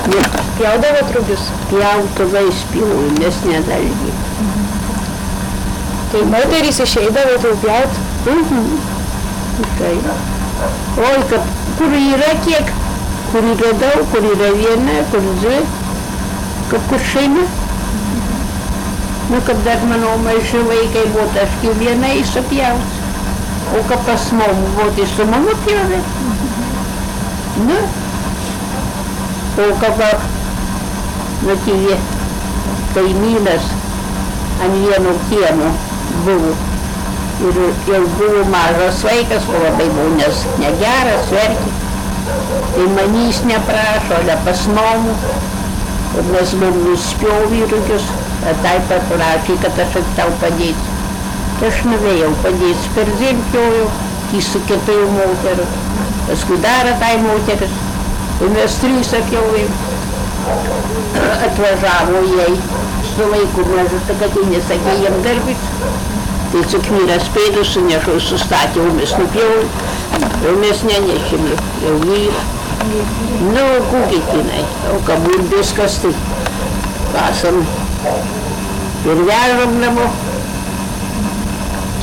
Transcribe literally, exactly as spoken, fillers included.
Pjaudavot rugius? Pjautuvais pjauju, nes nedalgi. Tai moterys išeidavo tau pjaut? Mhm. Tai. Oi, kad kur yra kiek, kur yra daug, kur yra viena, kur dvi, kad kur šeima. Nu, kad dar mano maži vaikai buvo, tai aš jau viena įsapjaus. O kad pas mamą buvo, tai su mama pjovė. Nu. O kad matyvė kaimynas ant vieno kiemo buvo. Ir jau buvo mažas vaikas, o labai buvo nes negeras, verkė. Tai manys neprašo, ale pas mamą. Ir mes buvom nuspjovę rugius, tai paprašė, kad aš tau padėsiu. Tai aš nuvėjau padėsiu, per zimpjojau, į su kitojų moterų. Paskui dar tai moteris. Ir mes trys apjauvėm. Atvažiavo jai su vaiku mažu, kad jie nesakė jiem darbis. Tai sukvyras pėdus sunešau, sustatė, o mes nupjovėm. O mes nenešėm jau vyrą. Nu, kūkikinai, o kad buvo viskas, tai pasam ir vežam namo.